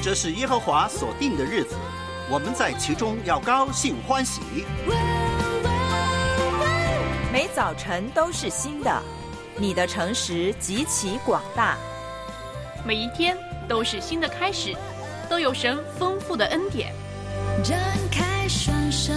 这是耶和华所定的日子，我们在其中要高兴欢喜。 每早晨都是新的，你的诚实极其广大。 每一天都是新的开始，都有神丰富的恩典。 展开双手，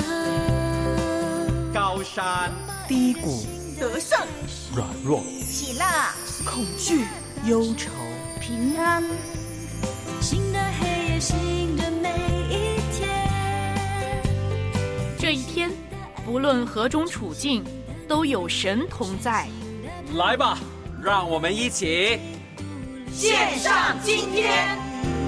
高山低谷， 得胜软弱， 喜乐恐惧，忧愁， 平安，新的黑夜，新的每一天。 这一天，不论何种处境，都有神同在。 来吧，让我们一起献上今天。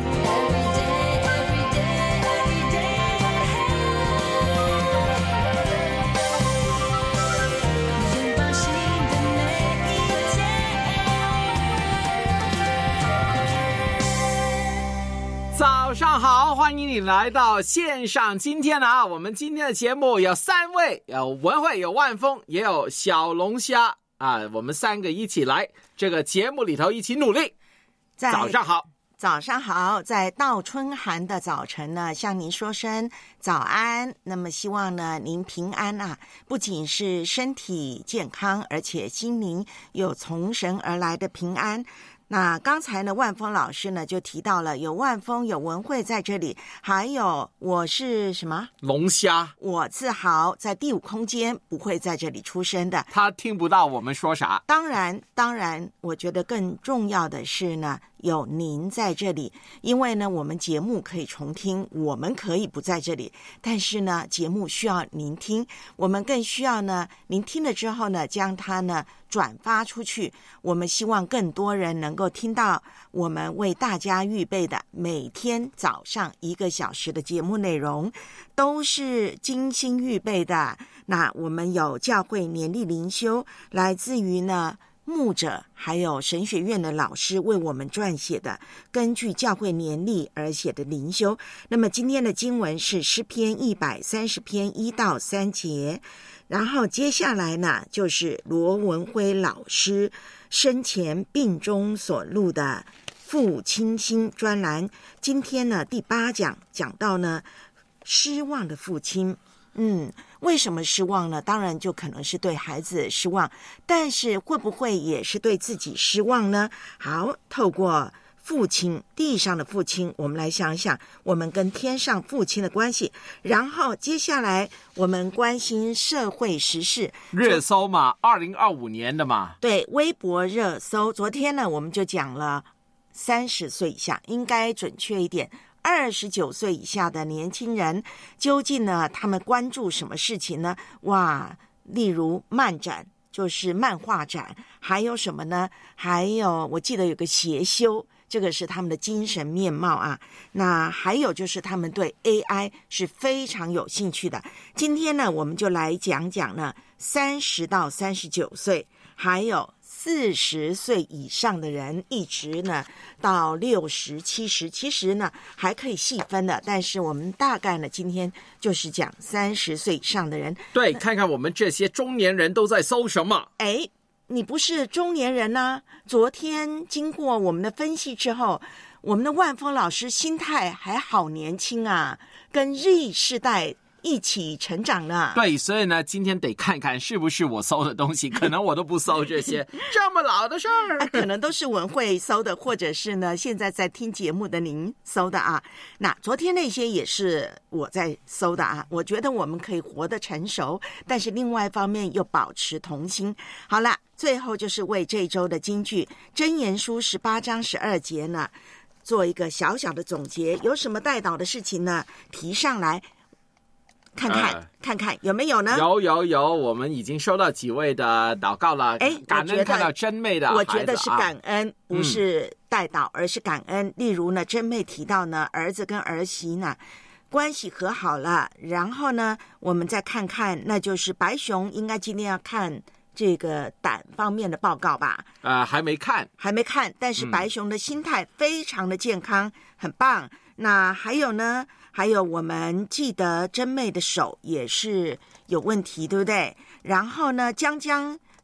早上好，欢迎你来到线上今天啊！我们今天的节目有3位，有文慧，有万峰，也有小龙虾啊！我们3个一起来这个节目里头一起努力。早上好， 早上好，在倒春寒的早晨呢，向您说声早安。那么希望呢您平安啊，不仅是身体健康，而且心灵有从神而来的平安。那刚才呢，万峰老师呢就提到了有万峰有文慧在这里，还有我是什么龙虾， 我自豪在第5空间不会在这里出生的， 他听不到我们说啥。 当然我觉得更重要的是呢，有您在这里，因为呢我们节目可以重听，我们可以不在这里，但是呢节目需要您听，我们更需要呢您听了之后呢将它呢转发出去，我们希望更多人能够听到我们为大家预备的每天早上1个小时的节目内容，都是精心预备的。那我们有教会年历灵修，来自于呢牧者还有神学院的老师为我们撰写的，根据教会年历而写的灵修。那么今天的经文是诗篇130篇1到3节，然后接下来呢就是罗文辉老师生前病中所录的父亲心专栏。今天呢第8讲讲到呢失望的父亲。为什么失望呢？当然就可能是对孩子失望，但是会不会也是对自己失望呢？好，透过父亲，地上的父亲，我们来想想我们跟天上父亲的关系。然后接下来我们关心社会时事热搜嘛，2025年的嘛， 对，微博热搜。昨天呢我们就讲了30岁以下，应该准确一点29岁以下的年轻人，究竟呢他们关注什么事情呢？哇，例如漫展，就是漫画展，还有什么呢？还有我记得有个邪修，这个是他们的精神面貌啊。那还有就是他们对 AI 是非常有兴趣的。今天呢我们就来讲讲呢30到39岁，还有40岁以上的人，一直呢到60、70，其实呢还可以细分的，但是我们大概呢今天就是讲30岁以上的人。 对，看看我们这些中年人都在搜什么。 你不是中年人啊？昨天经过我们的分析之后，我们的万峰老师心态还好年轻啊，跟 Z 世代一起成长呢。 对，所以呢今天得看看是不是我搜的东西，可能我都不搜这些这么老的事儿可能都是文慧搜的，或者是呢现在在听节目的您搜的啊。那昨天那些也是我在搜的啊。我觉得我们可以活得成熟，但是另外一方面又保持童心。好了，最后就是为这一周的金句箴言书18章12节呢做一个小小的总结，有什么带导的事情呢提上来看看有没有呢？ 有，我们已经收到几位的祷告了。感恩看到真妹的孩子， 我觉得是感恩，不是代祷，而是感恩。例如呢，真妹提到呢，儿子跟儿媳呢关系和好了，然后呢，我们再看看，那就是白熊应该今天要看这个胆方面的报告吧？ 还没看， 但是白熊的心态非常的健康，很棒。那还有呢？还有我们记得真妹的手也是有问题，对不对？然后呢，江江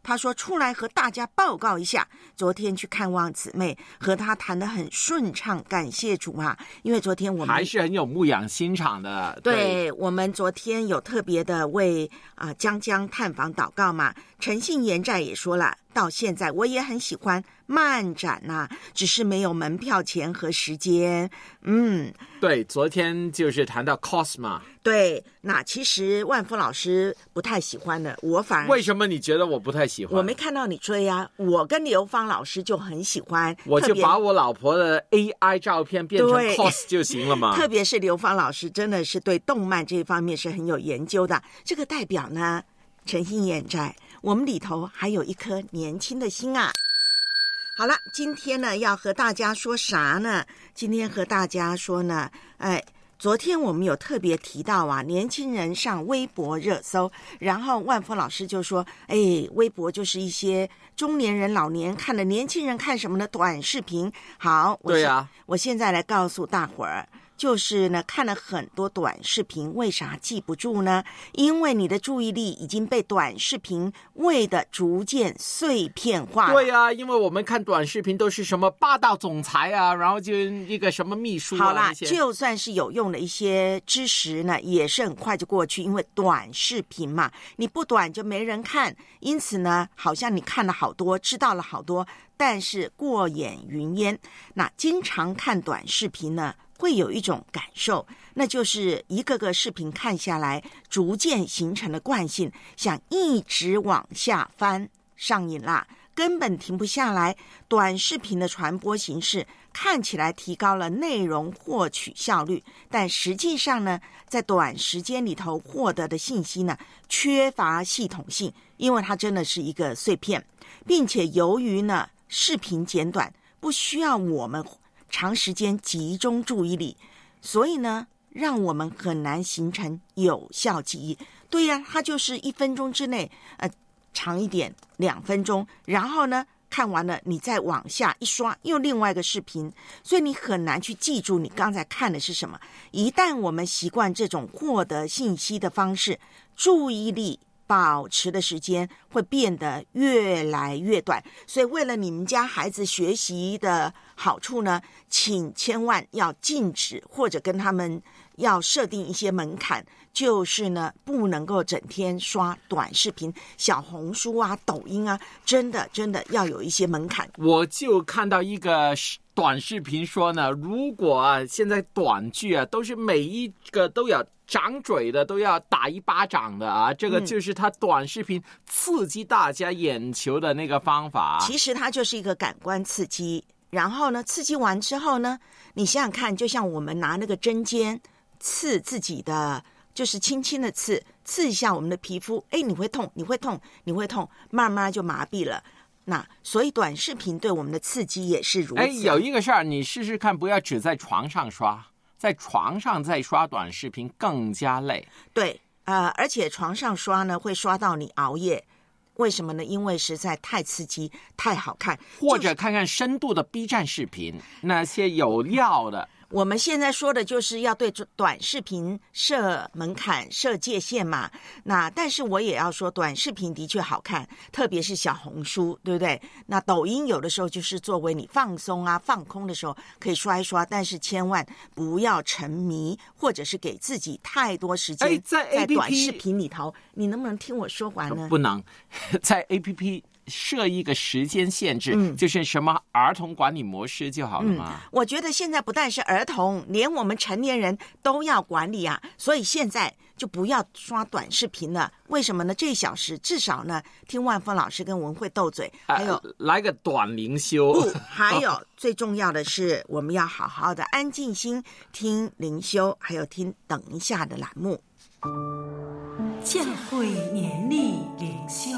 他说出来和大家报告一下，昨天去看望姊妹，和他谈得很顺畅，感谢主啊！因为昨天我们还是很有牧养心肠的。 对，我们昨天有特别的为江探访祷告嘛。诚信延债也说了，到现在我也很喜欢漫展只是没有门票钱和时间。 对，昨天就是谈到 cost 嘛。 对，那其实万峰老师不太喜欢的，我反而为什么你觉得我不太喜欢？ 我没看到你追啊，我跟刘芳老师就很喜欢， 我就把我老婆的 AI 照片变成 cost 就行了嘛。 特别是刘芳老师真的是对动漫这方面是很有研究的。这个代表呢，诚信延债，我们里头还有一颗年轻的心啊。好了，今天呢要和大家说啥呢？今天和大家说呢，昨天我们有特别提到年轻人上微博热搜，然后万峰老师就说，微博就是一些中年人、老年看的，年轻人看什么呢？短视频。好， 对啊， 我现在来告诉大伙儿。就是呢，看了很多短视频，为啥记不住呢？因为你的注意力已经被短视频喂得逐渐碎片化了。 对啊，因为我们看短视频都是什么霸道总裁啊，然后就一个什么秘书好啦，就算是有用的一些知识呢，也是很快就过去，因为短视频嘛，你不短就没人看，因此呢，好像你看了好多，知道了好多，但是过眼云烟。那经常看短视频呢，会有一种感受，那就是一个个视频看下来，逐渐形成了惯性，想一直往下翻，上瘾啦，根本停不下来。短视频的传播形式看起来提高了内容获取效率，但实际上呢，在短时间里头获得的信息呢，缺乏系统性，因为它真的是一个碎片，并且由于呢，视频简短，不需要我们长时间集中注意力，所以呢，让我们很难形成有效记忆。对呀，它就是1分钟之内，长一点2分钟，然后呢，看完了你再往下一刷，又另外一个视频，所以你很难去记住你刚才看的是什么。一旦我们习惯这种获得信息的方式，注意力保持的时间会变得越来越短。所以为了你们家孩子学习的好处呢，请千万要禁止或者跟他们要设定一些门槛，就是呢，不能够整天刷短视频，小红书啊、抖音啊，真的要有一些门槛。 我就看到一个短视频说呢，如果现在短剧都是每一个都要掌嘴的，都要打一巴掌的这个就是他短视频刺激大家眼球的那个方法。 其实它就是一个感官刺激，然后呢，刺激完之后呢，你想想看，就像我们拿那个针尖刺自己的，就是轻轻的刺一下我们的皮肤，你会痛，慢慢就麻痹了。那所以短视频对我们的刺激也是如此。 有一个事儿，你试试看，不要只在床上刷，在床上再刷短视频更加累。 对，而且床上刷呢，会刷到你熬夜。为什么呢？因为实在太刺激，太好看。 或者看看深度的 B 站视频，那些有料的。 我们现在说的就是要对短视频设门槛、设界限嘛。那但是我也要说，短视频的确好看，特别是小红书，对不对？那抖音有的时候就是作为你放松放空的时候可以刷一刷，但是千万不要沉迷，或者是给自己太多时间在短视频里头。你能不能听我说完呢？ 不能，在 APP设一个时间限制，就是什么儿童管理模式就好了嘛。 我觉得现在不但是儿童，连我们成年人都要管理啊。所以现在就不要刷短视频了。为什么呢？这1小时至少呢，听万峰老师跟文慧斗嘴，还有来个短灵修。 还有最重要的是，我们要好好的安静心听灵修，还有听等一下的栏目。 教会年历灵修，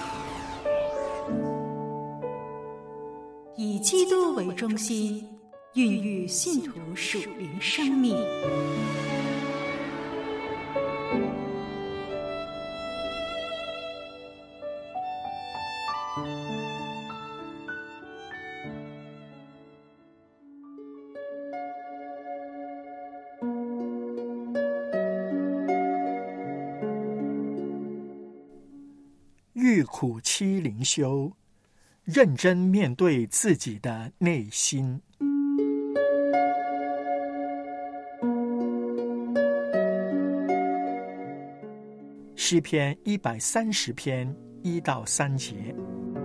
以基督为中心，孕育信徒属灵生命。 预苦期灵修，认真面对自己的内心。诗篇130篇1到3节。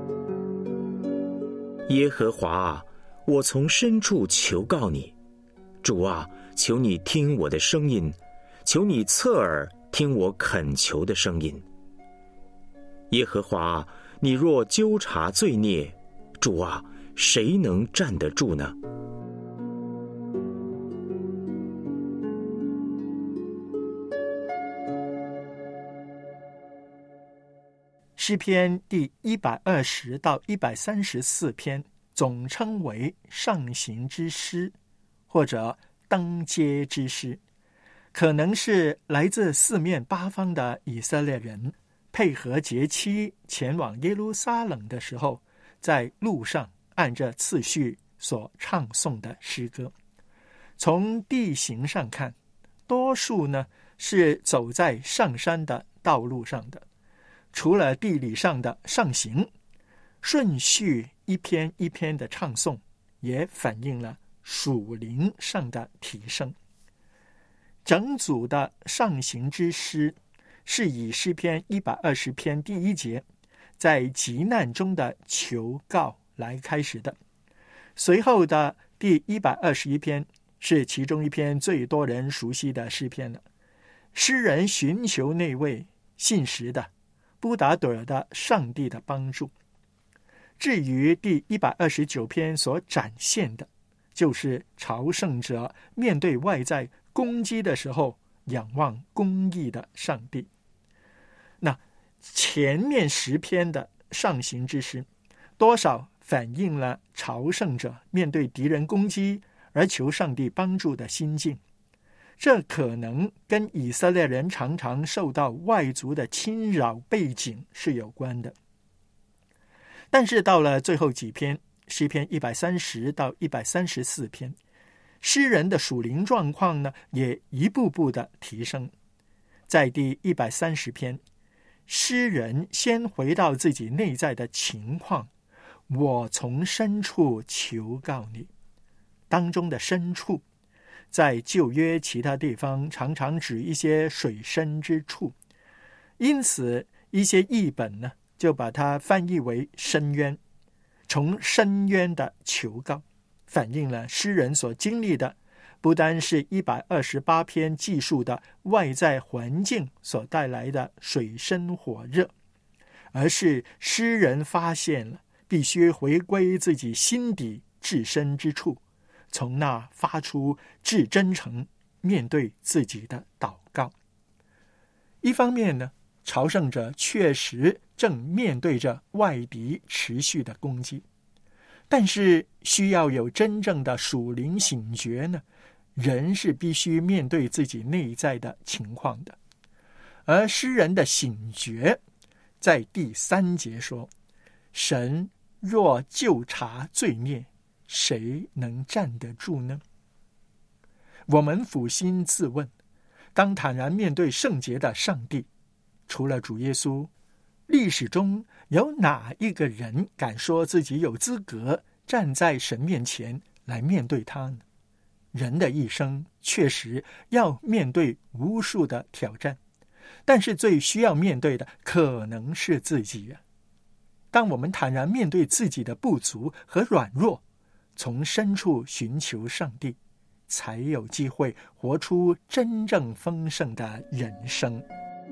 耶和华啊，我从深处求告你，主啊，求你听我的声音，求你侧耳听我恳求的声音。耶和华啊，你若纠察罪孽，主啊，谁能站得住呢？ 诗篇第120到134篇总称为上行之诗，或者登阶之诗，可能是来自四面八方的以色列人配合节期前往耶路撒冷的时候，在路上按着次序所唱诵的诗歌。从地形上看，多数呢是走在上山的道路上的，除了地理上的上行，顺序一篇一篇的唱诵，也反映了属灵上的提升。整组的上行之诗是以诗篇120篇第1节在急难中的求告来开始的，随后的第121篇是其中一篇最多人熟悉的诗篇了。诗人寻求那位信实的布达朵尔的上帝的帮助。至于第129篇所展现的，就是朝圣者面对外在攻击的时候仰望公义的上帝。那前面10篇的上行之诗，多少反映了朝圣者面对敌人攻击而求上帝帮助的心境。这可能跟以色列人常常受到外族的侵扰背景是有关的。但是到了最后几篇，诗篇130到134篇，诗人的属灵状况呢，也一步步的提升。在第130篇，诗人先回到自己内在的情况，我从深处求告你。当中的深处，在旧约其他地方常常指一些水深之处，因此一些译本呢就把它翻译为深渊，从深渊的求告，反映了诗人所经历的不单是128篇记述的外在环境所带来的水深火热，而是诗人发现了必须回归自己心底至深之处，从那发出至真诚面对自己的祷告。一方面呢，朝圣者确实正面对着外敌持续的攻击，但是需要有真正的属灵醒觉呢，人是必须面对自己内在的情况的。而诗人的醒觉在第3节说，神若究察罪孽，谁能站得住呢？我们俯心自问，当坦然面对圣洁的上帝，除了主耶稣，历史中有哪一个人敢说自己有资格站在神面前来面对他呢？人的一生确实要面对无数的挑战，但是最需要面对的可能是自己啊。当我们坦然面对自己的不足和软弱，从深处寻求上帝，才有机会活出真正丰盛的人生。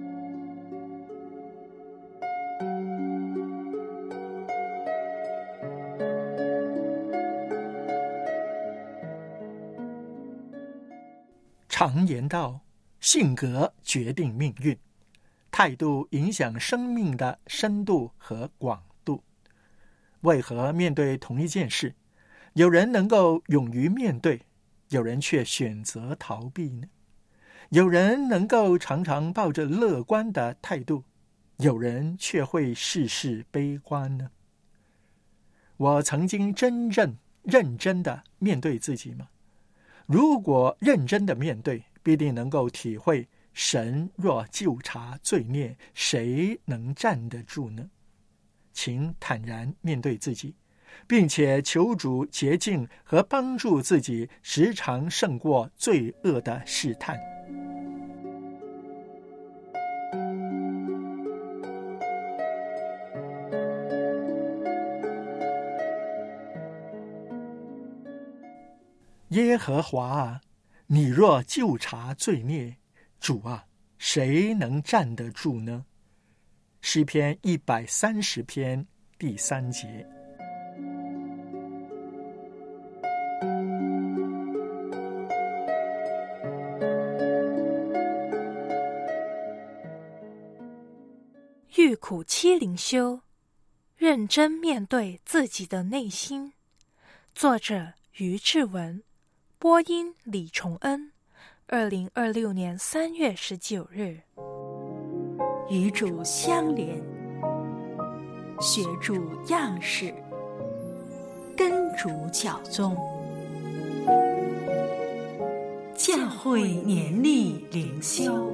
常言道，性格决定命运，态度影响生命的深度和广度。为何面对同一件事，有人能够勇于面对，有人却选择逃避呢？有人能够常常抱着乐观的态度，有人却会事事悲观呢？我曾经真正认真的面对自己吗？如果认真的面对，必定能够体会神若究察罪孽，谁能站得住呢？ 请坦然面对自己，并且求主洁净和帮助自己，时常胜过罪恶的试探。耶和华啊，你若究察罪孽，主啊，谁能站得住呢？诗篇130篇第3节。 欲苦七灵修，认真面对自己的内心。作者于志文，播音李崇恩，2026年3月19日。 与主相连，学主样式，跟主脚踪，教会年历灵修。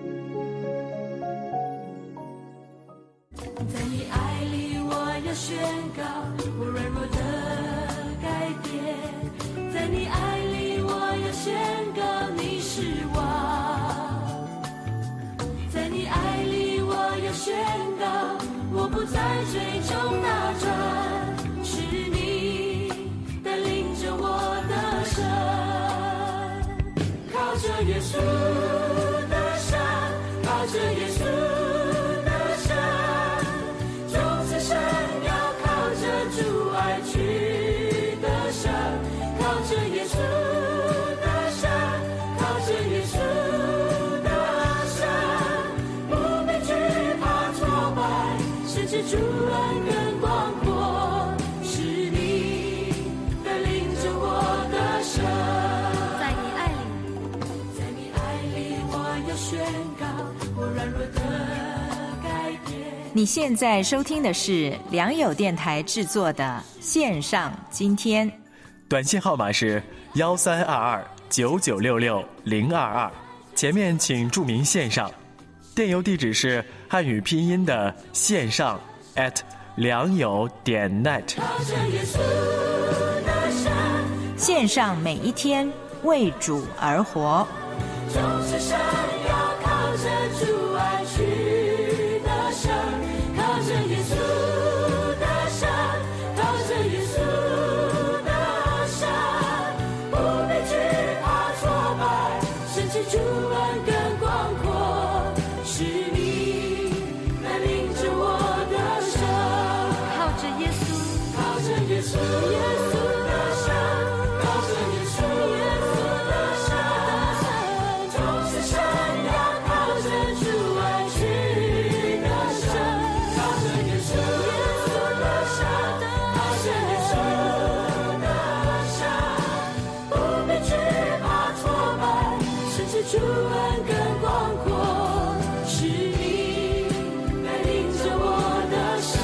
在你爱里，我要宣告我软弱的改变。在你爱里，我要宣告你是王。在你爱里，我要宣告我不再追踪打转，是你带领着我的神。靠着耶稣的山，靠着耶稣的山，众子神要靠着主爱去的神。靠着耶稣的山，靠着耶稣的山，不被惧怕挫败，甚至主恩更广阔，是你带领着我的神。在你爱里，在你爱里，我要宣告我软弱的改变。 你现在收听的是良友电台制作的线上今天。 短信号码是132299660022，前面请注明线上。电邮地址是汉语拼音的线上良友.net。 线上每一天为主而活。 众山要靠着主爱去的神，靠着耶稣的山，靠着耶稣的山，不被惧怕挫败，甚至主恩更广阔，是你带领着我的神。靠着耶稣，靠着耶稣，耶稣的山，靠着耶稣，耶稣的山，众山要靠着主爱去的神，靠着耶稣，耶稣的山，靠着耶稣的山，不被惧怕挫败，甚至主恩更广阔，是你带领着我的神，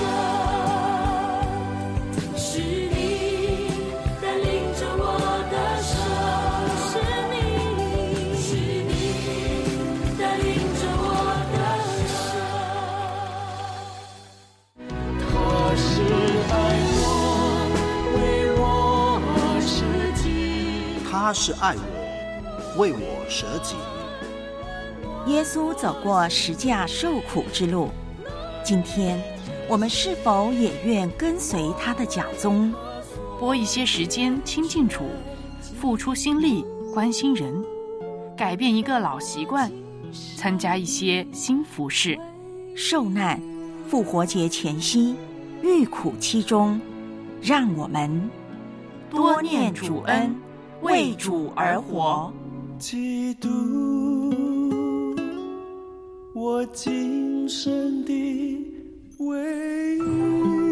是你带领着我的神，是你带领着我的神。他是爱我，为我舍己。 他是爱我，为我舍己。 耶稣走过十架受苦之路，今天我们是否也愿跟随他的脚踪， 拨一些时间亲近主，付出心力关心人，改变一个老习惯，参加一些新服事？ 受难复活节前夕，遇苦期中，让我们多念主恩，为主而活。 基督，我今生的唯一。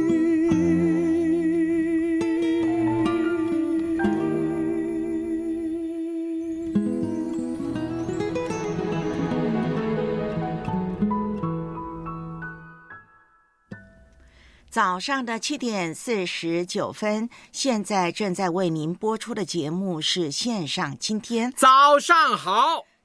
早上的7点49分，现在正在为您播出的节目是线上今天。 早上好，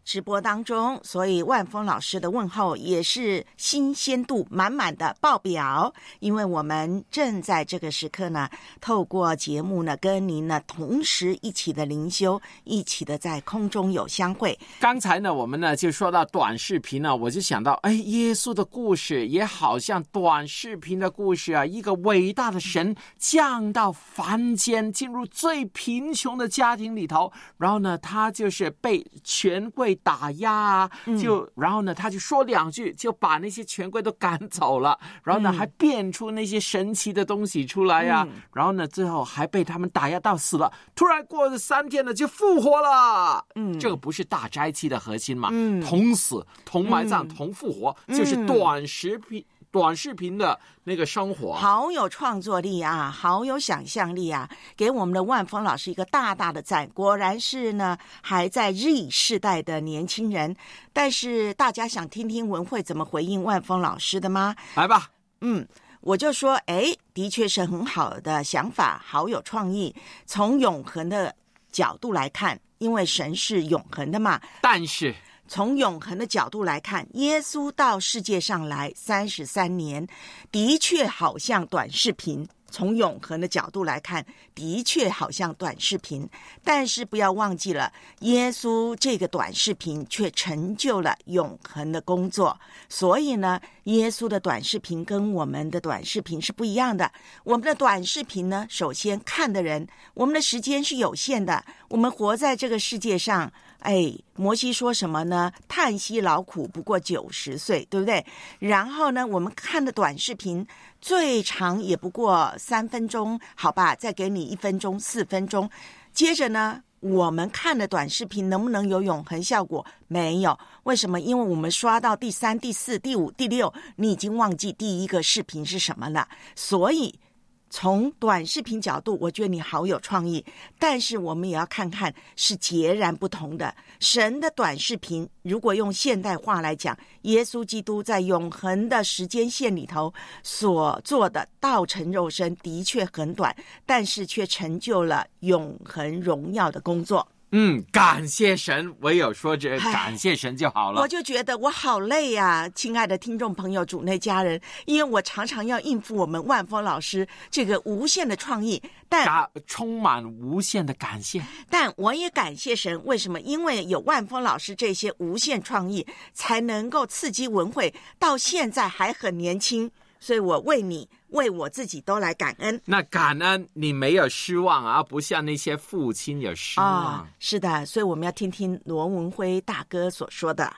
直播当中，所以万峰老师的问候也是新鲜度满满的爆表，因为我们正在这个时刻呢，透过节目呢，跟您呢同时一起的灵修，一起的在空中有相会。 刚才呢，我们呢就说到短视频呢，我就想到，耶稣的故事也好像短视频的故事啊，一个伟大的神降到凡间，进入最贫穷的家庭里头，然后呢，他就是被权贵打压啊，然后呢，他就说2句，就把那些权贵都赶走了，然后呢，还变出那些神奇的东西出来呀，然后呢，最后还被他们打压到死了，突然过了3天呢，就复活了。这个不是大斋期的核心嘛？同死、同埋葬、同复活，就是短视频的那个生活。 好有创作力啊，好有想象力啊，给我们的万峰老师一个大大的赞。果然是呢还在Z世代的年轻人。但是大家想听听文慧怎么回应万峰老师的吗？ 来吧。 我就说的确是很好的想法，好有创意。从永恒的角度来看，因为神是永恒的嘛， 但是从永恒的角度来看，耶稣到世界上来33年，的确好像短视频。从永恒的角度来看，的确好像短视频，但是不要忘记了，耶稣这个短视频却成就了永恒的工作。所以呢，耶稣的短视频跟我们的短视频是不一样的。我们的短视频呢，首先看的人，我们的时间是有限的，我们活在这个世界上，摩西说什么呢？叹息劳苦不过90岁，对不对？然后呢，我们看的短视频最长也不过3分钟，好吧，再给你1分钟、4分钟。接着呢，我们看的短视频能不能有永恒效果？没有。为什么？因为我们刷到第3、第4、第5、第6，你已经忘记第一个视频是什么了。所以从短视频角度，我觉得你好有创意，但是我们也要看看是截然不同的。神的短视频，如果用现代话来讲，耶稣基督在永恒的时间线里头所做的道成肉身的确很短，但是却成就了永恒荣耀的工作。 感谢神，唯有说这感谢神就好了。 我就觉得我好累啊，亲爱的听众朋友、主内家人，因为我常常要应付我们万峰老师这个无限的创意，但充满无限的感谢。 但我也感谢神，为什么？因为有万峰老师这些无限创意，才能够刺激文慧到现在还很年轻。所以我为你、为我自己都来感恩。 那感恩你没有失望啊，不像那些父亲有失望。 是的，所以我们要听听罗文辉大哥所说的。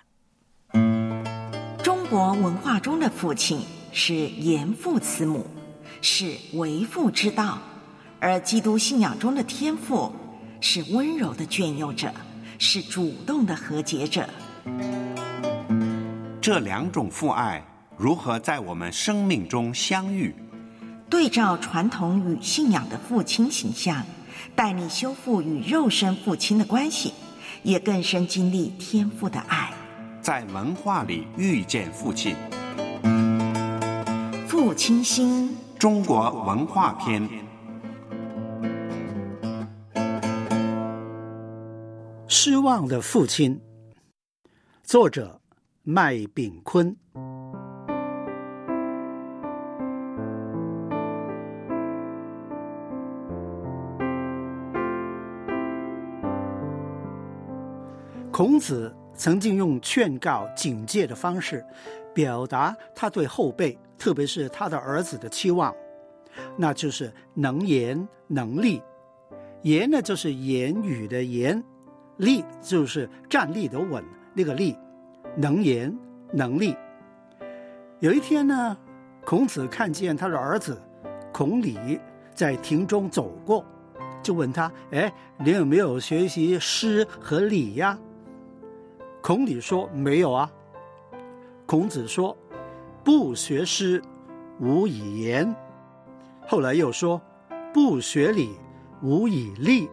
中国文化中的父亲是严父慈母，是为父之道，而基督信仰中的天父是温柔的眷佑者，是主动的和解者。 这2种父爱如何在我们生命中相遇？ 对照传统与信仰的父亲形象，带你修复与肉身父亲的关系，也更深经历天父的爱。 在文化里遇见父亲。 父亲心， 中国文化篇。 失望的父亲，作者麦炳坤。孔子曾经用劝告、警戒的方式，表达他对后辈，特别是他的儿子的期望，那就是能言能力。言呢，就是言语的言；立就是站立的稳，那个立。能言能力。有一天呢，孔子看见他的儿子孔鲤在庭中走过，就问他：你有没有学习诗和礼呀？孔鲤说：没有啊。孔子说：不学诗，无以言。后来又说：不学礼，无以立。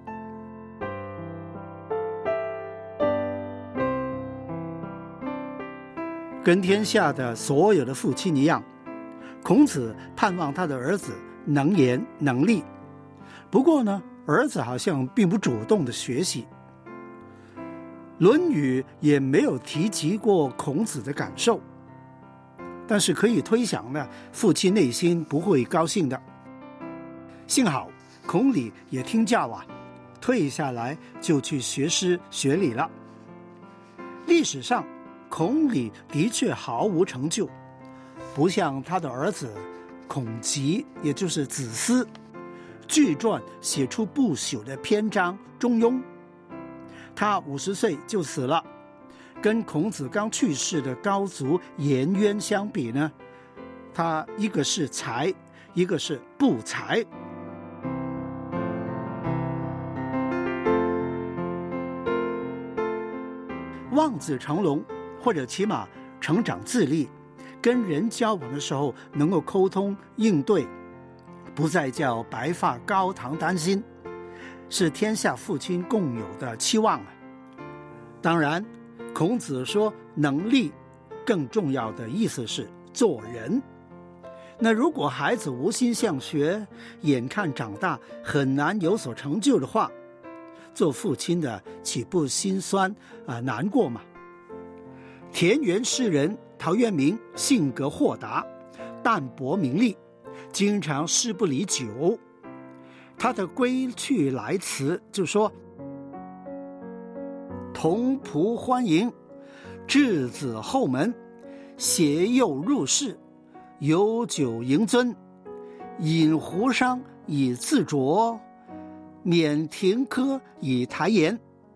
跟天下的所有的父亲一样，孔子盼望他的儿子能言能力。不过呢，儿子好像并不主动的学习。 论语也没有提及过孔子的感受，但是可以推想呢，父亲内心不会高兴的。幸好孔鲤也听教啊，退下来就去学诗学礼了。历史上孔鲤的确毫无成就，不像他的儿子孔伋，也就是子思，巨传写出不朽的篇章《中庸》。他50岁就死了，跟孔子刚去世的高祖颜渊相比呢，他一个是才，一个是不才。望子成龙，或者起码成长自立，跟人交往的时候能够沟通应对，不再叫白发高堂担心，是天下父亲共有的期望啊。当然孔子说能力，更重要的意思是做人。那如果孩子无心向学，眼看长大很难有所成就的话，做父亲的岂不心酸难过吗？田园诗人陶渊明性格豁达，淡泊名利，经常诗不离酒。他的归去来辞就说：同仆欢迎，稚子后门，携幼入室，有酒盈樽，饮壶觞以自酌，免停柯以台言。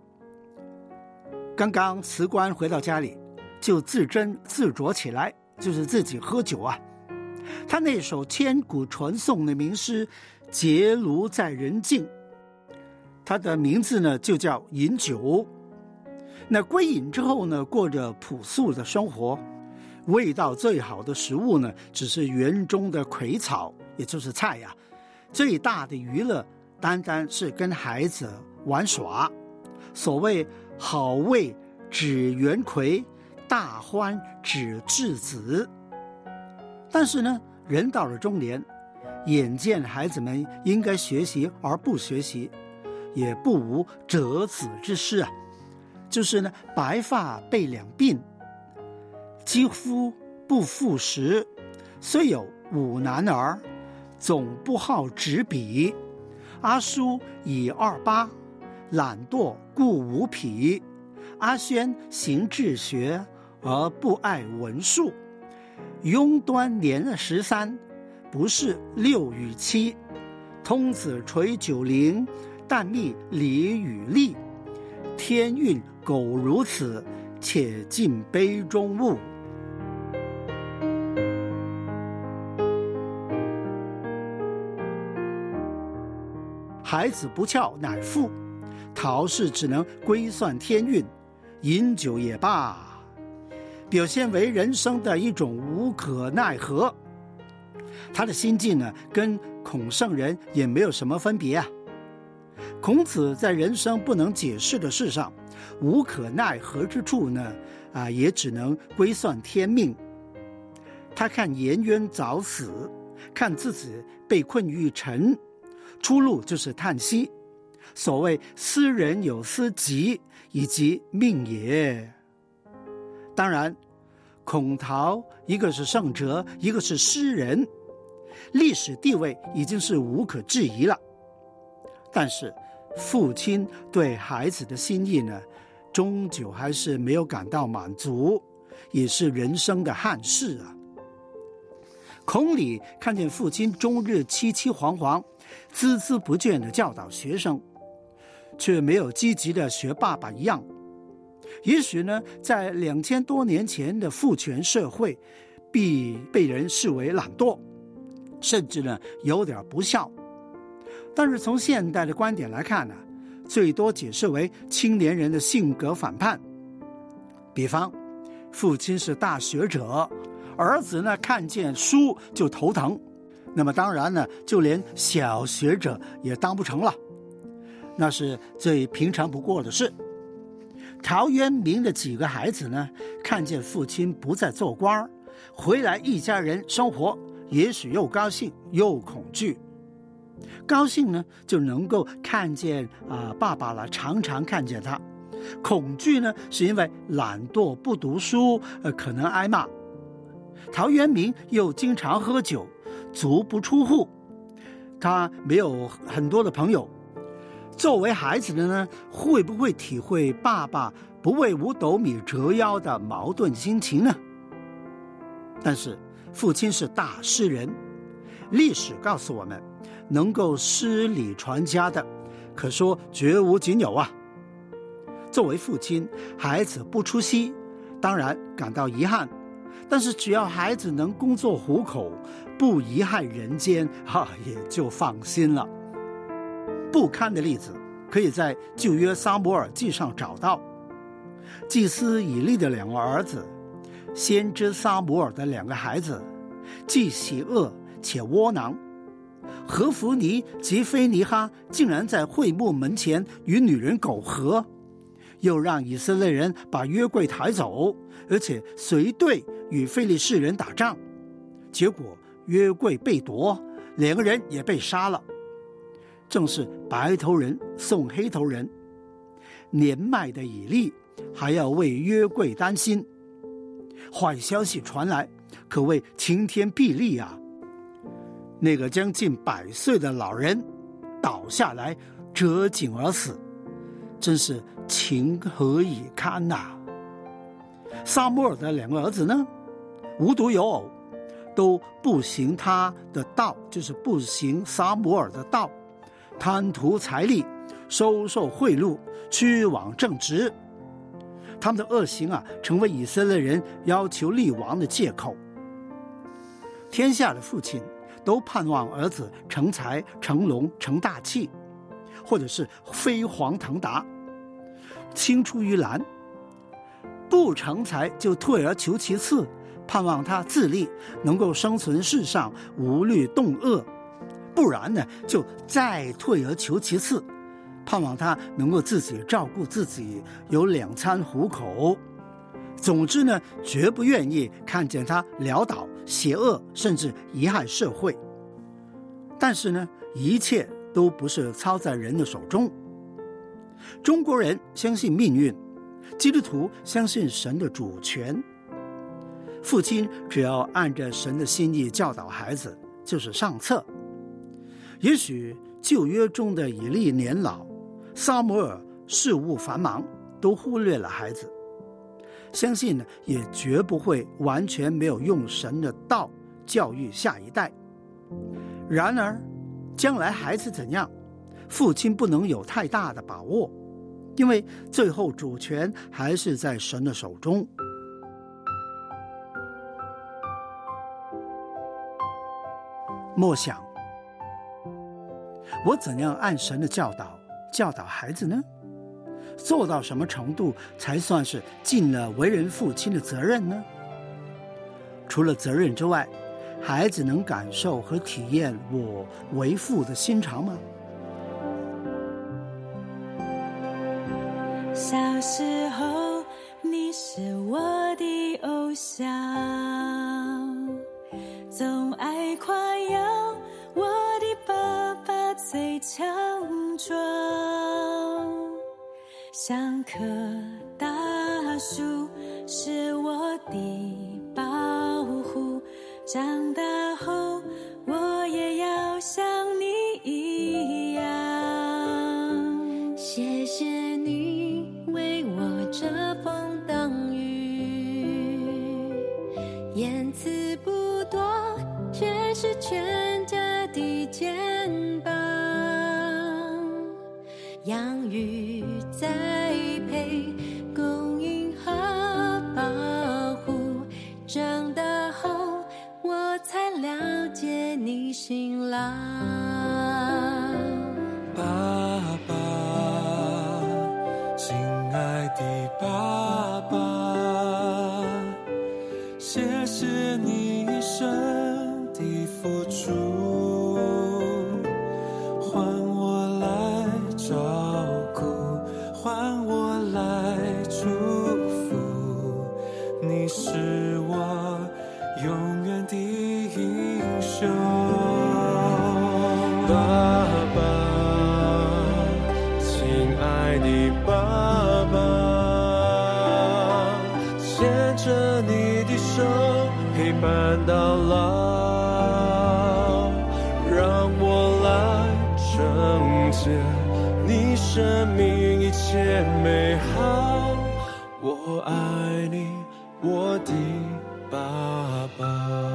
刚刚辞官回到家里，就自斟自酌起来，就是自己喝酒啊。他那首千古传颂的名诗《结庐在人境》，他的名字呢就叫饮酒。那归隐之后呢，过着朴素的生活，味道最好的食物呢，只是园中的葵草，也就是菜呀。最大的娱乐单单是跟孩子玩耍，所谓好味指园葵，大欢指稚子。但是呢，人到了中年，眼见孩子们应该学习而不学习，也不无折子之师啊。就是呢，白发被两鬓，肌肤不复时，虽有5男儿，总不好执笔。阿叔以28，懒惰故无匹。阿宣行志学，而不爱文术。庸端年13，不是6与7。通子垂90龄，但觅礼与利。天运苟如此，且尽杯中物。孩子不孝乃父，陶氏只能归算天运，饮酒也罢，表现为人生的一种无可奈何。他的心境呢，跟孔圣人也没有什么分别啊。孔子在人生不能解释的事上，无可奈何之处呢，也只能归算天命。他看颜渊早死，看自己被困于尘，出路就是叹息。所谓斯人有斯疾，以及命也。当然，孔陶一个是圣哲，一个是诗人，历史地位已经是无可置疑了。但是父亲对孩子的心意呢，终究还是没有感到满足，也是人生的憾事啊。孔鲤看见父亲终日凄凄惶惶，孜孜不倦地教导学生，却没有积极地学爸爸一样。也许呢，在2000多年前的父权社会，必被人视为懒惰，甚至呢有点不孝。但是从现代的观点来看呢，最多解释为青年人的性格反叛。比方，父亲是大学者，儿子呢看见书就头疼，那么当然呢，就连小学者也当不成了，那是最平常不过的事。陶渊明的几个孩子呢，看见父亲不再做官，回来一家人生活，也许又高兴又恐惧。高兴呢，就能够看见爸爸了，常常看见他， 恐惧呢，是因为懒惰不读书，可能挨骂。陶渊明又经常喝酒，足不出户，他没有很多的朋友。作为孩子的呢，会不会体会爸爸不为5斗米折腰的矛盾心情呢？但是父亲是大诗人，历史告诉我们，能够诗礼传家的，可说绝无仅有啊。作为父亲，孩子不出息，当然感到遗憾，但是只要孩子能工作糊口，不贻害人间，也就放心了。不堪的例子可以在旧约撒母耳记上找到。祭司以利的2个儿子，先知撒母耳的2个孩子，既喜恶且窝囊。何弗尼及菲尼哈竟然在会幕门前与女人苟合，又让以色列人把约柜抬走，而且随队与非利士人打仗，结果约柜被夺，2个人也被杀了。正是白头人送黑头人，年迈的以利还要为约柜担心。坏消息传来，可谓晴天霹雳啊！那个将近100岁的老人倒下来，折颈而死，真是情何以堪啊！撒母耳的2个儿子呢，无独有偶，都不行他的道，就是不行撒母耳的道，贪图财力，收受贿赂，屈枉正直。他们的恶行成为以色列人要求立王的借口。天下的父亲都盼望儿子成才成龙成大器，或者是飞黄腾达，青出于蓝。不成才就退而求其次，盼望他自立，能够生存世上，无虑动恶。不然呢，就再退而求其次，盼望他能够自己照顾自己，有2餐糊口。总之呢，绝不愿意看见他潦倒邪恶，甚至贻害社会。但是呢，一切都不是操在人的手中。中国人相信命运，基督徒相信神的主权。父亲只要按着神的心意教导孩子，就是上策。也许旧约中的以利年老，撒母耳事务繁忙，都忽略了孩子。相信呢，也绝不会完全没有用神的道教育下一代。然而，将来孩子怎样，父亲不能有太大的把握，因为最后主权还是在神的手中。默想，我怎样按神的教导孩子呢？做到什么程度才算是尽了为人父亲的责任呢？除了责任之外，孩子能感受和体验我为父的心肠吗？ 小时候你是我的偶像，总爱夸耀我的爸爸最强壮，像棵大树是我的保护，长大后我也要像你一样。谢谢你为我遮风挡雨，言辞不多，却是全家的肩膀，养育栽培供应和保护，长大后我才了解你辛劳。 爸爸，亲爱的爸爸，谢谢你一生的付出，换我来照顾，换我来祝福，你是我永远的英雄。爸爸，亲爱的爸爸， 伴到老，让我来承接你生命一切美好。我爱你，我的爸爸。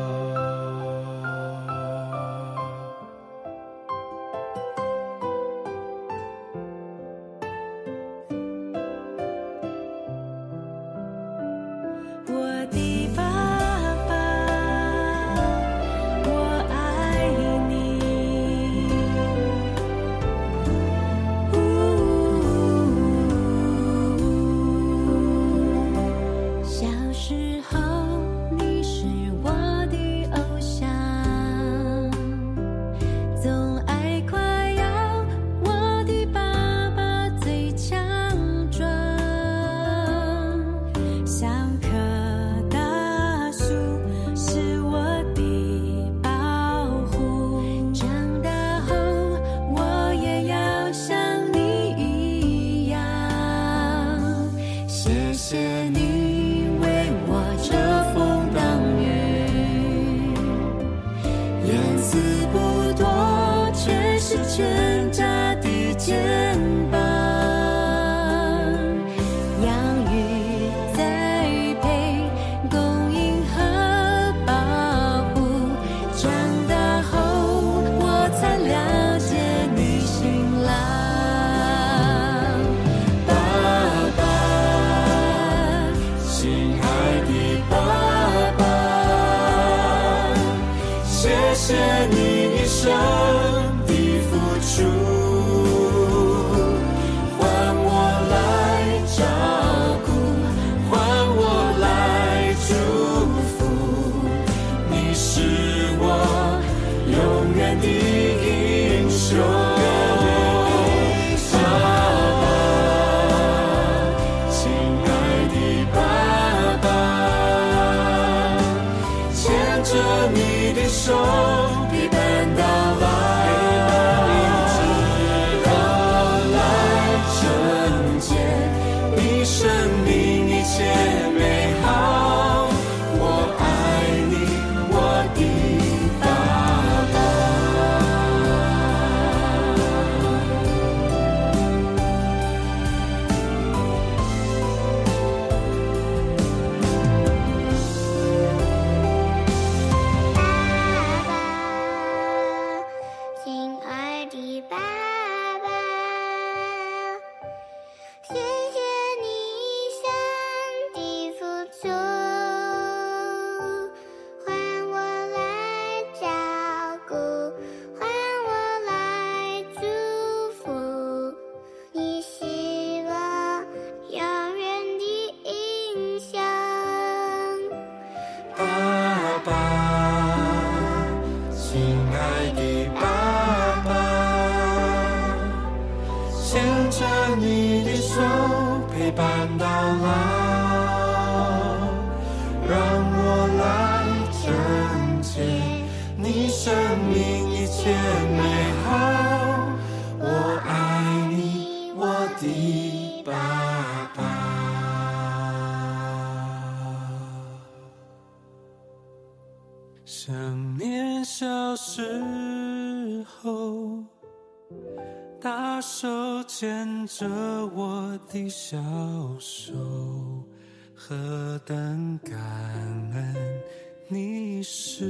想念小时候，大手牵着我的小手，何等感恩你是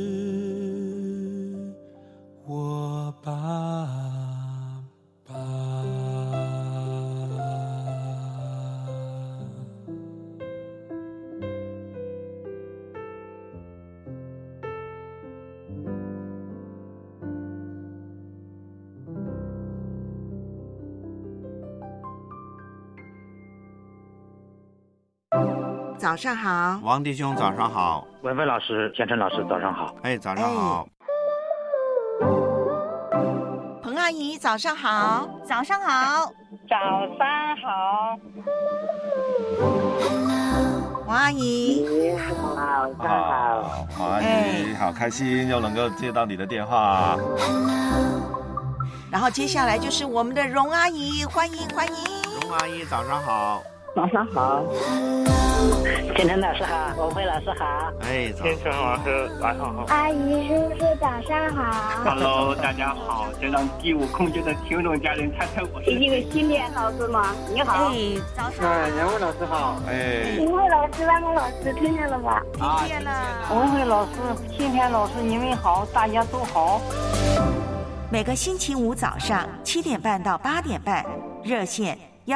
我爸爸。 早上好， 王弟兄早上好， 文飞老师、建成老师早上好。 哎，早上好。 彭阿姨早上好， 早上好， 早上好。 王阿姨好，早上好。 王阿姨好开心又能够接到你的电话。 然后接下来就是我们的荣阿姨，欢迎欢迎。 荣阿姨早上好。 早上好，建成老师好，文慧老师好。 哎， 建成老师晚上好。 阿姨叔叔早上好。 Hello， 大家好，先让第五空间的听众家人猜猜我是。 一位新年老师吗？你好。 哎，早上好。 杨慧老师好。哎。 文慧老师、万峰老师听见了吧？ 听见了。 文慧老师、天天老师，你们好，大家都好。 每个星期五早上7点半到8点半，热线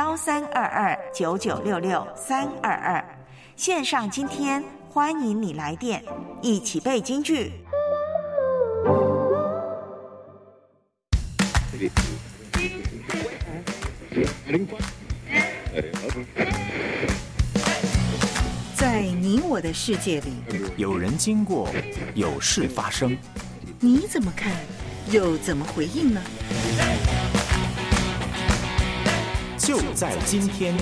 13229966-322，线上今天欢迎你来电，一起背京剧。 在你我的世界里， 有人经过，有事发生， 你怎么看，又怎么回应呢？ 就在今天。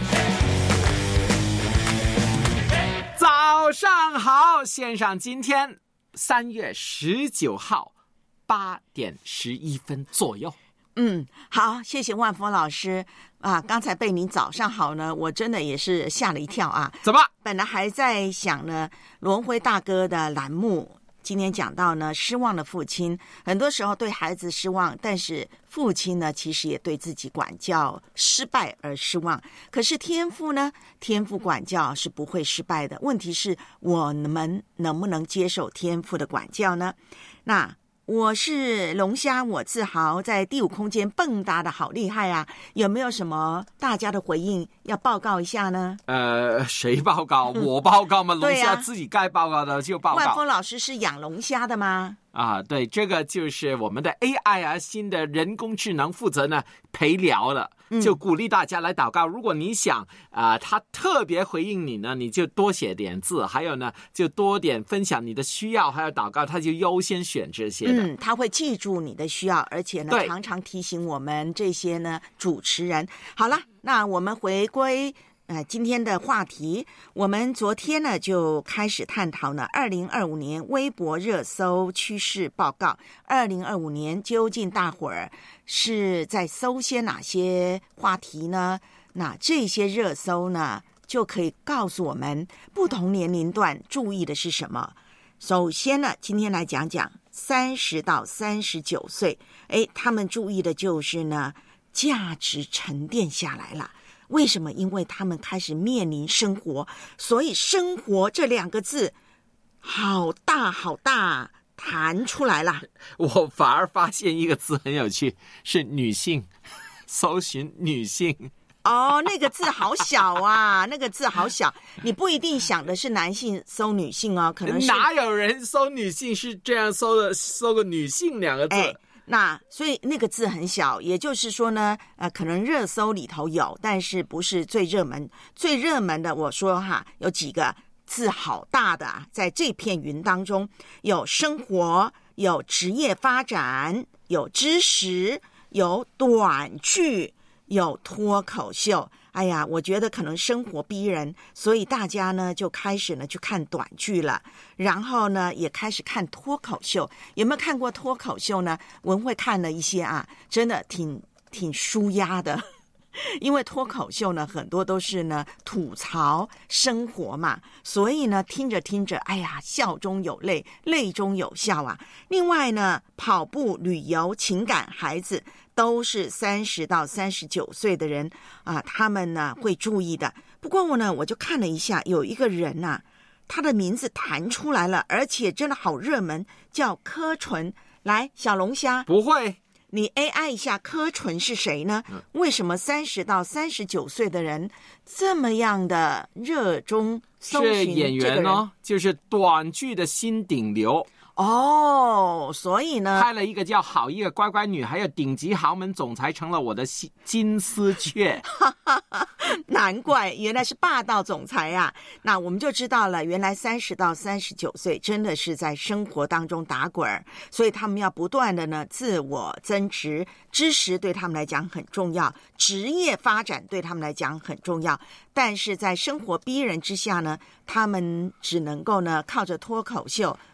早上好，线上今天3月19号8点11分左右。 好，谢谢万峰老师啊！刚才被您早上好呢，我真的也是吓了一跳啊！ 怎么？ 本来还在想呢，罗文辉大哥的栏目今天讲到呢，失望的父亲，很多时候对孩子失望，但是父亲呢，其实也对自己管教失败而失望。可是天父呢，天父管教是不会失败的。问题是我们能不能接受天父的管教呢？那我是龙虾，我自豪，在第五空间蹦跶的好厉害啊！有没有什么大家的回应要报告一下呢？ 谁报告？我报告吗？龙虾自己该报告的就报告。 万峰老师是养龙虾的吗？ 啊，对，这个就是我们的 AI 啊，新的人工智能负责呢陪聊了，就鼓励大家来祷告。如果你想他特别回应你呢，你就多写点字，还有呢，就多点分享你的需要，还有祷告，他就优先选这些的。 他会记住你的需要，而且呢，常常提醒我们这些呢主持人。好了，那我们回归今天的话题，我们昨天呢就开始探讨呢2025年微博热搜趋势报告。2025年究竟大伙儿是在搜些哪些话题呢？那这些热搜呢就可以告诉我们不同年龄段注意的是什么。首先呢，今天来讲讲30到39岁，他们注意的就是呢价值沉淀下来了。为什么？因为他们开始面临生活，所以生活这2个字好大好大弹出来了。 我反而发现一个字很有趣，是女性，搜寻女性。 那个字好小啊，那个字好小，你不一定想的是男性搜女性哦，可能是哪有人搜女性是这样搜的？搜个女性2个字。 那所以那个字很小，也就是说呢，可能热搜里头有，但是不是最热门。最热门的，我说哈，有几个字好大的啊，在这片云当中，有生活，有职业发展，有知识，有短剧，有脱口秀。哎呀，我觉得可能生活逼人，所以大家呢就开始呢去看短剧了，然后呢也开始看脱口秀。有没有看过脱口秀呢？文慧看了一些啊，真的挺抒压的。因为脱口秀呢很多都是呢吐槽生活嘛，所以呢听着听着，哎呀，笑中有泪，泪中有笑啊。另外呢，跑步、旅游、情感、孩子都是30到39岁的人啊，他们呢会注意的。不过我就看了一下，有一个人啊，他的名字弹出来了，而且真的好热门，叫柯纯。来，小龙虾， 不会。 你 AI 一下柯纯是谁呢？为什么30到39岁的人这么样的热衷搜寻？ 是演员哦，就是短剧的新顶流。 所以呢， 拍了一个叫《好一个乖乖女》，还有顶级豪门总裁成了我的金丝雀。 难怪原来是霸道总裁啊！那我们就知道了，原来30到39岁真的是在生活当中打滚儿，所以他们要不断的呢自我增值，知识对他们来讲很重要，职业发展对他们来讲很重要。但是在生活逼人之下呢，他们只能够呢靠着脱口秀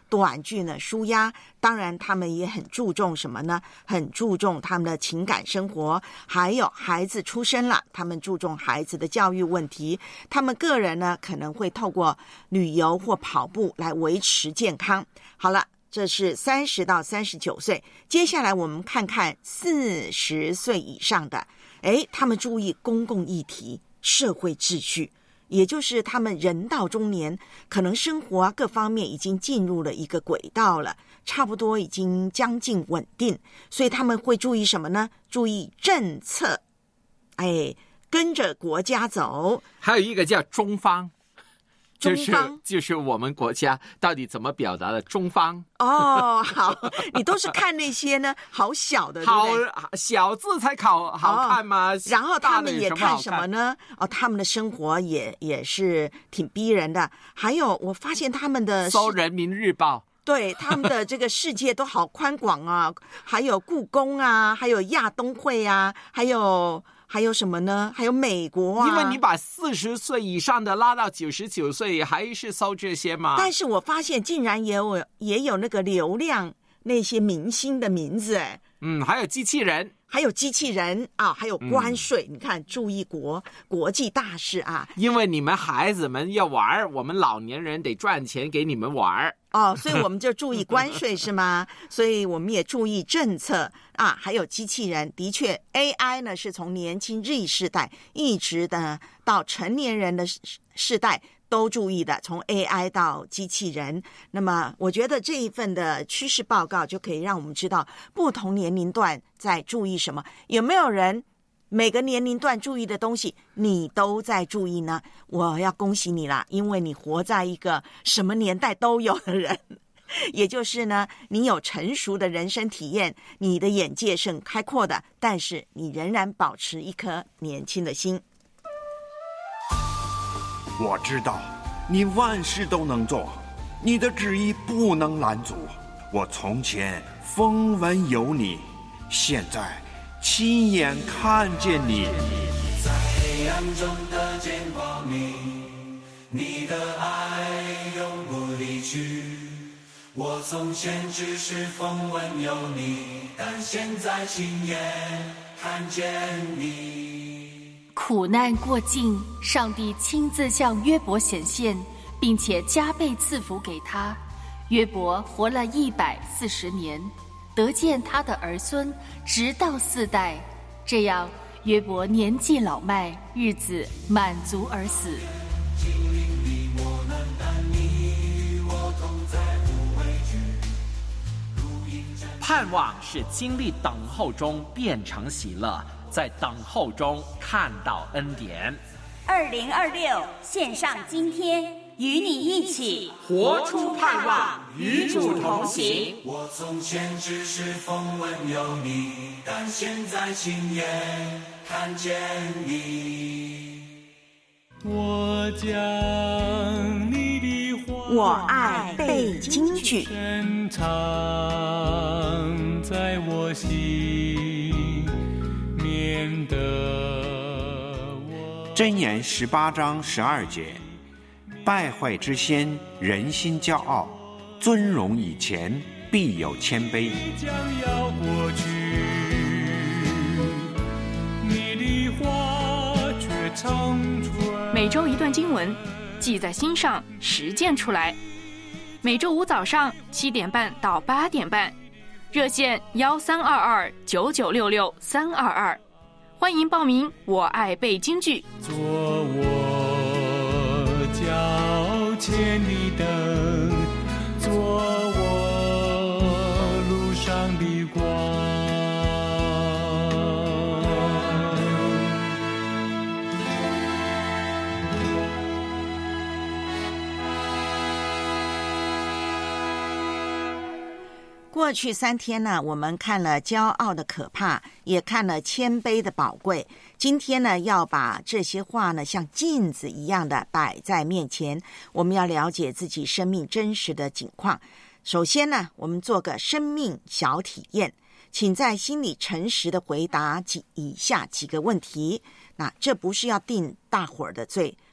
短剧呢抒压。当然他们也很注重什么呢？很注重他们的情感生活，还有孩子出生了，他们注重孩子的教育问题。他们个人呢可能会透过旅游或跑步来维持健康。好了，这是30到39岁。接下来我们看看40岁以上的，他们注意公共议题、社会秩序，也就是他们人到中年，可能生活各方面已经进入了一个轨道了，差不多已经将近稳定，所以他们会注意什么呢？注意政策，跟着国家走。 还有一个叫中方，就是我们国家到底怎么表达的中方。 好，你都是看那些呢好小的， 好对不对？ 小字才好看吗？ 然后他们也看什么呢？他们的生活也是挺逼人的。还有我发现他们的搜人民日报， 对，他们的这个世界都好宽广啊，还有故宫啊，还有亚冬会啊，还有什么呢？还有美国啊。 因为你把40岁以上的拉到99岁，还是搜这些吗？ 但是我发现竟然也有那个流量那些明星的名字， 还有机器人。 还有机器人啊，还有关税，你看，注意国际大事啊。 因为你们孩子们要玩，我们老年人得赚钱给你们玩。 所以我们就注意关税是吗？所以我们也注意政策啊，还有机器人。的确 AI 呢是从年轻 Z 世代一直的到成年人的世代都注意的，从 AI 到机器人。那么我觉得这一份的趋势报告就可以让我们知道不同年龄段在注意什么。有没有人每个年龄段注意的东西你都在注意呢？我要恭喜你啦，因为你活在一个什么年代都有的人，也就是呢，你有成熟的人生体验，你的眼界是很开阔的，但是你仍然保持一颗年轻的心。 我知道你万事都能做，你的旨意不能拦阻。我从前风闻有你，现在亲眼看见你。 在黑暗中的见光明，你的爱永不离去。我从前只是风闻有你，但现在亲眼看见你。 苦难过境，上帝亲自向约伯显现，并且加倍赐福给他。约伯活了140年，得见他的儿孙，直到4代。这样，约伯年纪老迈，日子满足而死。 盼望是经历等候中变成喜乐，在等候中看到恩典。 2026线上今天，与你一起活出盼望，与主同行。 我从前只是风闻有你，但现在亲眼看见你。 我将你的话， 我爱背京剧， 深藏在我心，免得我。 箴言18章12节，败坏之先，人心骄傲；尊荣以前，必有谦卑。 将要过去，你的话却长存。 每周一段经文，记在心上，实践出来。每周五早上7点半到8点半，热线13229966-322，欢迎报名。我爱背京剧。 做我脚前的灯，做我路上的光。 过去3天呢，我们看了骄傲的可怕，也看了谦卑的宝贵。今天呢，要把这些话呢，像镜子一样的摆在面前。我们要了解自己生命真实的景况。首先呢，我们做个生命小体验，请在心里诚实的回答以下几个问题。那这不是要定大伙儿的罪，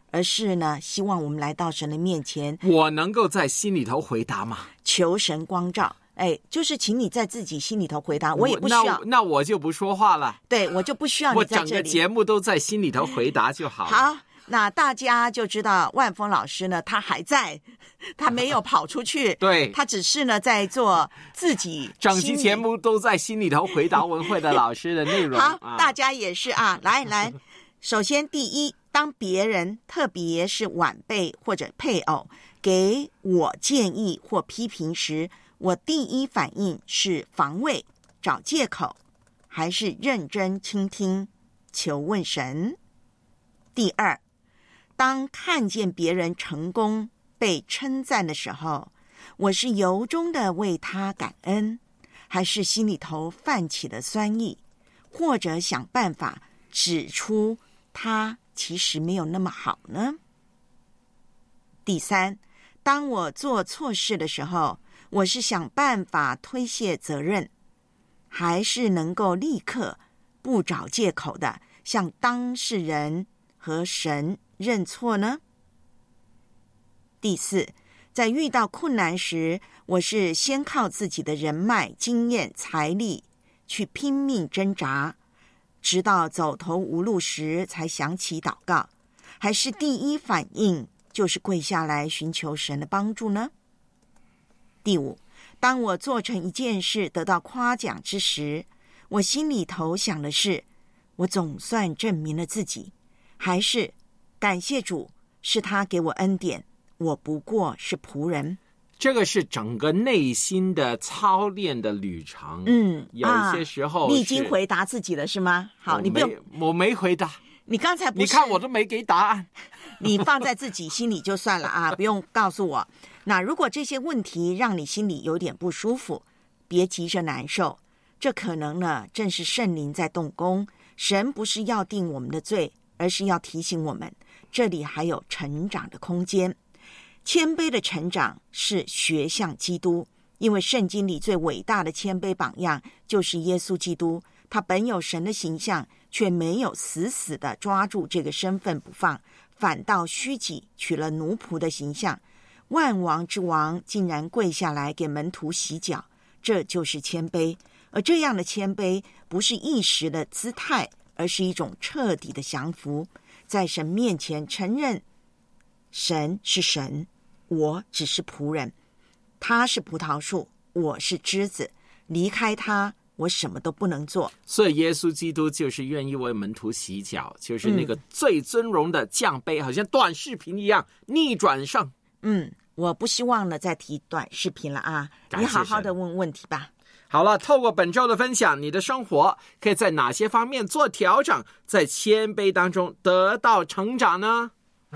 而是呢，希望我们来到神的面前， 我能够在心里头回答吗？ 求神光照。就是请你在自己心里头回答，我也不需要。 那我就不说话了。 对，我就不需要你在这里。 我整个节目都在心里头回答就好了。 好，那大家就知道万峰老师呢，他还在，他没有跑出去。 对， 他只是呢在做自己。 整期节目都在心里头回答文慧的老师的内容。 好，大家也是啊，来，首先第一，当别人，特别是晚辈或者配偶，给我建议或批评时，我第一反应是防卫、找借口，还是认真倾听、求问神？第二，当看见别人成功、被称赞的时候，我是由衷的为他感恩，还是心里头泛起了酸意，或者想办法指出他其实没有那么好呢？第三，当我做错事的时候，我是想办法推卸责任，还是能够立刻不找借口的向当事人和神认错呢？第四，在遇到困难时，我是先靠自己的人脉、经验、财力去拼命挣扎，直到走投无路时才想起祷告，还是第一反应就是跪下来寻求神的帮助呢？第五，当我做成一件事得到夸奖之时，我心里头想的是，我总算证明了自己，还是感谢主，是他给我恩典，我不过是仆人。 这个是整个内心的操练的旅程。有些时候你已经回答自己了是吗？好，你不用， 我没回答。 你刚才不是， 你看我都没给答案。 你放在自己心里就算了啊，不用告诉我。那如果这些问题让你心里有点不舒服，别急着难受，这可能呢正是圣灵在动工。神不是要定我们的罪，而是要提醒我们，这里还有成长的空间。谦卑的成长是学像基督，因为圣经里最伟大的谦卑榜样就是耶稣基督，他本有神的形象，却没有死死地抓住这个身份不放，反倒虚己，取了奴仆的形象。万王之王竟然跪下来给门徒洗脚，这就是谦卑。而这样的谦卑不是一时的姿态，而是一种彻底的降服，在神面前承认神是神，我只是仆人，他是葡萄树，我是枝子，离开他我什么都不能做。 所以耶稣基督就是愿意为门徒洗脚，就是那个最尊荣的降杯，好像短视频一样逆转胜。 我不希望呢再提短视频了啊，你好好的问问题吧。 好了，透过本周的分享，你的生活可以在哪些方面做调整，在谦卑当中得到成长呢？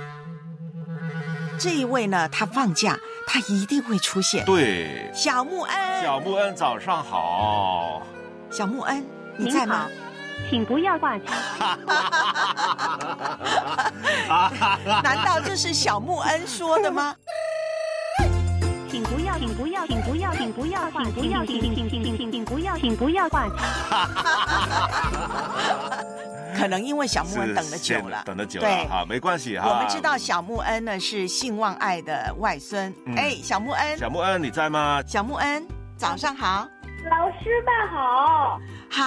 这一位呢，他放假，他一定会出现。 对， 小木恩， 小木恩，早上好。 小木恩，你在吗？ 请不要挂机。 难道这是小木恩说的吗？ 请不要，请不要，请不要，请不要，请不要，请不要，请不要挂机。 可能因为小木恩等了久了， 对，好，没关系哈。 我们知道小木恩呢是信望爱的外孙。小木恩， 小木恩你在吗？ 小木恩，早上好。 老师们好。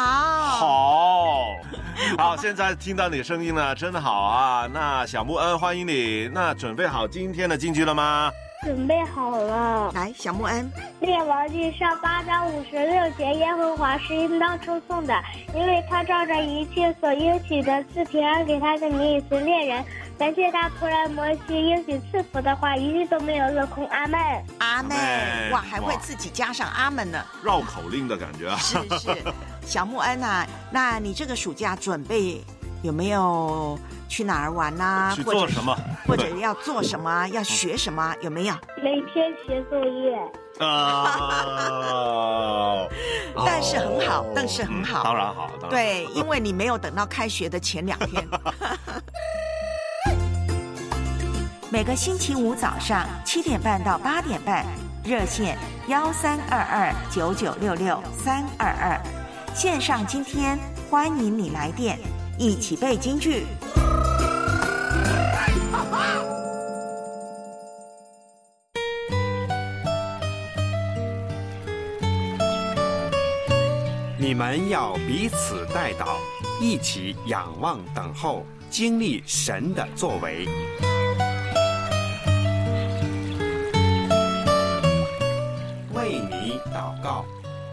好，现在听到你的声音了，真好啊！那小木恩，欢迎你。那准备好今天的金句了吗？ 准备好了。 来，小木恩。 列王记上8章56节，耶和华是应当称颂的，因为他照着一切所应许的赐平安给他的民以色列人。感谢他仆人摩西应许赐福的话，一句都没有落空。阿们。 阿们。哇，还会自己加上阿们呢， 绕口令的感觉啊。 是。小木恩啊，那你这个暑假准备有没有去哪儿玩啊？ 去做什么？ 或者要做什么？要学什么？有没有？ 每天写作业。 但是很好， 当然好。 对，因为你没有等到开学的前2天。每个星期五早上7点半到8点半，热线13229966-322，线上今天欢迎你来电，一起背金句。 你们要彼此代祷，一起仰望等候，经历神的作为。为你祷告。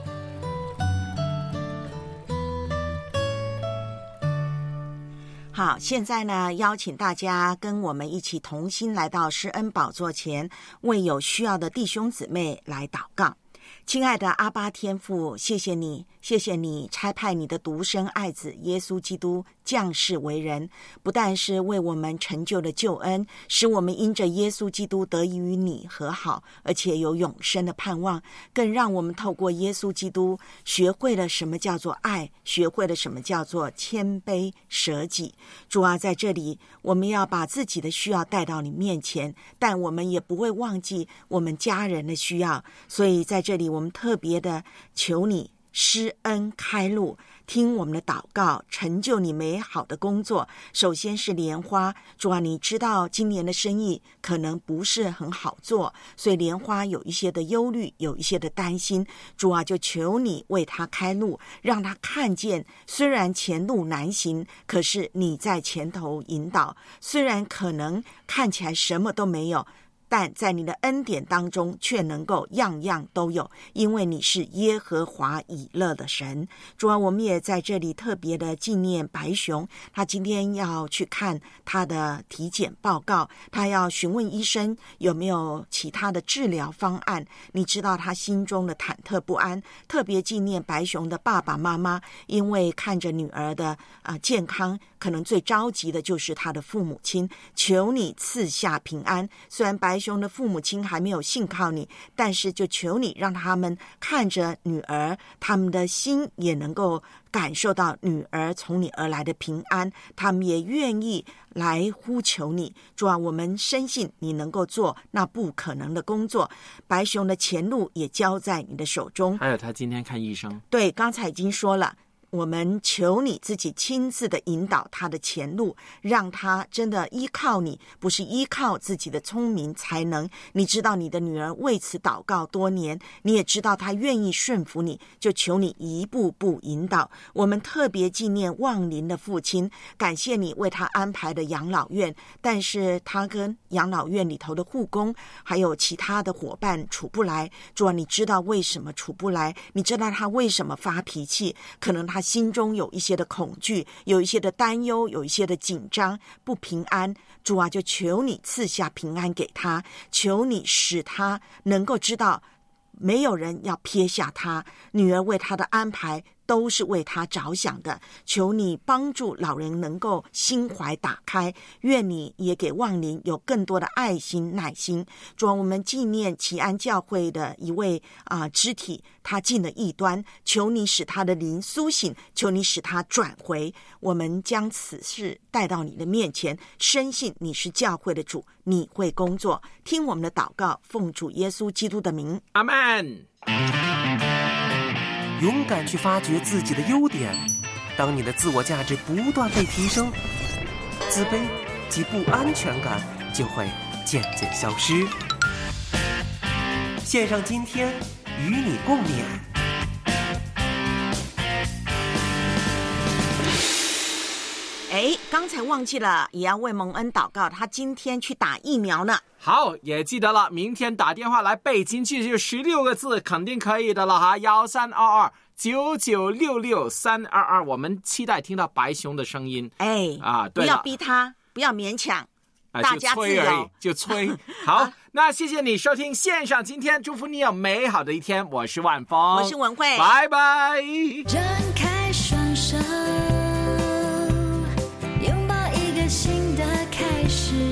好，现在呢，邀请大家跟我们一起同心来到施恩宝座前，为有需要的弟兄姊妹来祷告。亲爱的阿爸天父，谢谢你，谢谢你差派你的独生爱子耶稣基督降世为人，不但是为我们成就了救恩，使我们因着耶稣基督得以与你和好，而且有永生的盼望，更让我们透过耶稣基督学会了什么叫做爱，学会了什么叫做谦卑舍己。主啊，在这里我们要把自己的需要带到你面前，但我们也不会忘记我们家人的需要，所以在这里我们特别的求你施恩开路，听我们的祷告，成就你美好的工作。首先是莲花，主啊，你知道今年的生意可能不是很好做，所以莲花有一些的忧虑，有一些的担心。主啊，就求你为他开路，让他看见虽然前路难行，可是你在前头引导，虽然可能看起来什么都没有，但在你的恩典当中却能够样样都有，因为你是耶和华以勒的神。主啊，我们也在这里特别的纪念白熊，他今天要去看他的体检报告，他要询问医生有没有其他的治疗方案。你知道他心中的忐忑不安，特别纪念白熊的爸爸妈妈，因为看着女儿的健康，可能最着急的就是他的父母亲，求你赐下平安。虽然白熊的父母亲还没有信靠你，但是就求你让他们看着女儿，他们的心也能够感受到女儿从你而来的平安，他们也愿意来呼求你。主啊，我们深信你能够做那不可能的工作，白熊的前路也交在你的手中。 还有他今天看医生， 对，刚才已经说了，我们求你自己亲自的引导他的前路，让他真的依靠你，不是依靠自己的聪明才能。你知道你的女儿为此祷告多年，你也知道她愿意顺服你，就求你一步步引导。我们特别纪念望林的父亲，感谢你为他安排的养老院，但是他跟养老院里头的护工还有其他的伙伴处不来。主啊，你知道为什么处不来，你知道他为什么发脾气，可能他心中有一些的恐惧，有一些的担忧，有一些的紧张不平安。主啊，就求你赐下平安给他，求你使他能够知道没有人要撇下他，女儿为他的安排都是为他着想的。求你帮助老人能够心怀打开，愿你也给望林有更多的爱心耐心。主啊，我们纪念奇安教会的一位肢体，他进了异端，求你使他的灵苏醒，求你使他转回。我们将此事带到你的面前，深信你是教会的主，你会工作。听我们的祷告，奉主耶稣基督的名， 阿们。 勇敢去发掘自己的优点，当你的自我价值不断被提升，自卑及不安全感就会渐渐消失。献上今天，与你共勉。 刚才忘记了，也要为蒙恩祷告，他今天去打疫苗呢。 好，也记得了，明天打电话来背进去就16个字，肯定可以的了哈。132299662322，我们期待听到白熊的声音。对了， 不要逼他，不要勉强，大家自由就催。好，那谢谢你收听线上今天，祝福你有美好的一天。我是万峰， 我是文慧， 拜拜。 张开双手，拥抱一个新的开始。